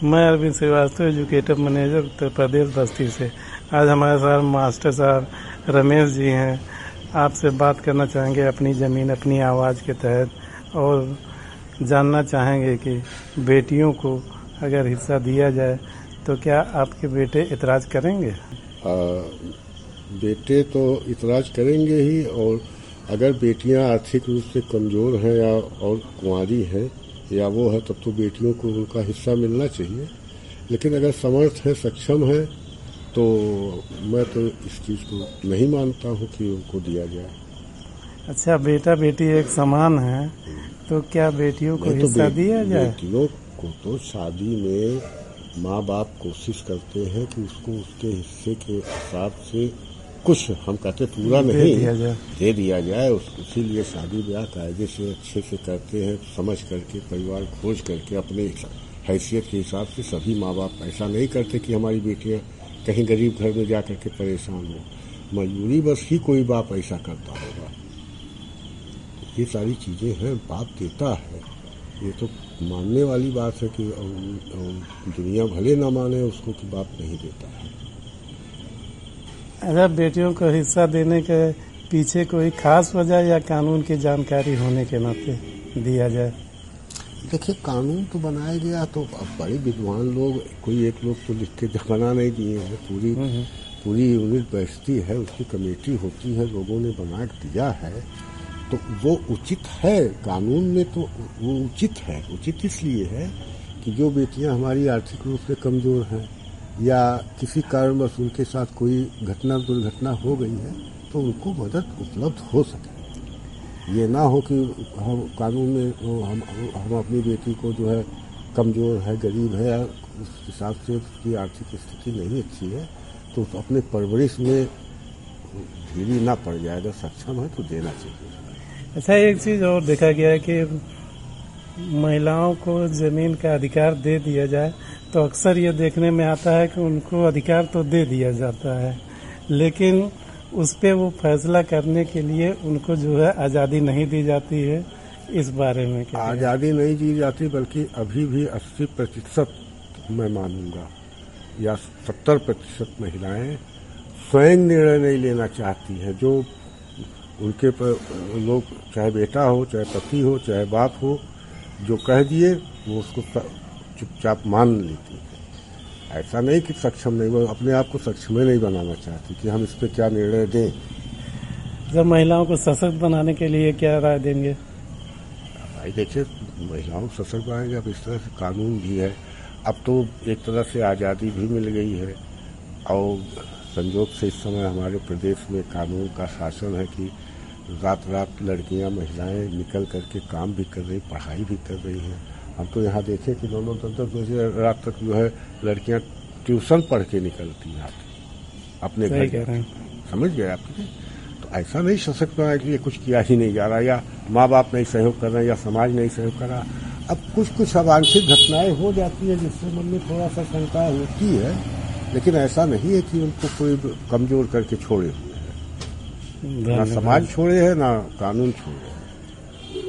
मैं Arvind Srivastava, educator manager, Uttar Pradesh, Basti से। आज हमारे साथ मास्टर साहब रमेश जी हैं। आपसे बात करना चाहेंगे अपनी ज़मीन अपनी आवाज़ के तहत, और जानना चाहेंगे कि बेटियों को अगर हिस्सा दिया जाए तो क्या आपके बेटे इतराज़ करेंगे? बेटे तो इतराज़ करेंगे ही, और अगर बेटियां आर्थिक रूप से कमज़ोर हैं या और कुंवारी हैं या वो है, तब तो बेटियों को उनका हिस्सा मिलना चाहिए। लेकिन अगर समर्थ है, सक्षम है, तो मैं तो इस चीज़ को नहीं मानता हूँ कि उनको दिया जाए। अच्छा, बेटा बेटी एक समान है, तो क्या बेटियों को हिस्सा दिया जाए? बेटियों को तो शादी में माँ बाप कोशिश करते हैं कि उसको उसके हिस्से के हिसाब से कुछ, हम कहते पूरा नहीं, दे दिया जाए। उसीलिए शादी ब्याह कायदे से अच्छे से करते हैं, समझ करके, परिवार खोज करके, अपने हैसियत के हिसाब से। सभी माँ बाप ऐसा नहीं करते कि हमारी बेटियां कहीं गरीब घर में जा करके परेशान हो। मजबूरी बस ही कोई बाप ऐसा करता होगा। ये सारी चीज़ें हैं, बाप देता है। ये तो मानने वाली बात है कि दुनिया भले ना माने उसको कि बाप नहीं देता है। अगर बेटियों को हिस्सा देने के पीछे कोई खास वजह या कानून की जानकारी होने के नाते दिया जाए? देखिए, कानून तो बनाया गया, तो अब बड़े विद्वान लोग, कोई एक लोग तो लिख के बना नहीं दिए हैं। पूरी यूनिट बैठती है, उसकी कमेटी होती है, लोगों ने बना दिया है, तो वो उचित है। कानून में तो वो उचित है। उचित इसलिए है कि जो बेटियां हमारी आर्थिक रूप से कमज़ोर हैं या किसी कारणवश उनके साथ कोई दुर्घटना हो गई है, तो उनको मदद उपलब्ध हो सके। ये ना हो कि हम कानून में हम अपनी बेटी को जो है कमज़ोर है, गरीब है, या उस हिसाब से उसकी आर्थिक स्थिति नहीं अच्छी है, तो अपने परवरिश में ढीली ना पड़ जाए। अगर सक्षम है तो देना चाहिए। अच्छा, एक चीज़ और देखा गया है कि महिलाओं को ज़मीन का अधिकार दे दिया जाए तो अक्सर ये देखने में आता है कि उनको अधिकार तो दे दिया जाता है, लेकिन उस पे वो फैसला करने के लिए उनको जो है आज़ादी नहीं दी जाती है। इस बारे में क्या? आज़ादी नहीं दी जाती, बल्कि अभी भी 80% मैं मानूंगा या 70% महिलाएं स्वयं निर्णय नहीं लेना चाहती हैं। जो उनके पर लोग, चाहे बेटा हो, चाहे पति हो, चाहे बाप हो, जो कह दिए वो उसको चुपचाप मान लेती है। ऐसा नहीं कि सक्षम नहीं, वो अपने आप को सक्षम नहीं बनाना चाहती कि हम इस पर क्या निर्णय दें। जब महिलाओं को सशक्त बनाने के लिए क्या राय देंगे? भाई देखिए, महिलाओं को सशक्त बनाएंगे। अब इस तरह से कानून भी है, अब तो एक तरह से आज़ादी भी मिल गई है, और संयोग से इस समय हमारे प्रदेश में कानून का शासन है कि रात रात लड़कियां, महिलाएं निकल करके काम भी कर रही, पढ़ाई भी कर रही हैं। हम तो यहाँ देखें कि 9-10 बजे रात तक जो है लड़कियां ट्यूशन पढ़ के निकलती हैं अपने घर। समझ गए आप? तो ऐसा नहीं सशक्त बनाया कि ये कुछ किया ही नहीं जा रहा, या माँ बाप नहीं सहयोग कर रहे, या समाज नहीं सहयोग कर रहा। अब कुछ अवांछित घटनाएं हो जाती है जिससे मन में थोड़ा सा शंका होती है, लेकिन ऐसा नहीं है कि उनको कोई कमजोर करके छोड़े हुए हैं। ना समाज छोड़े है, ना कानून छोड़े।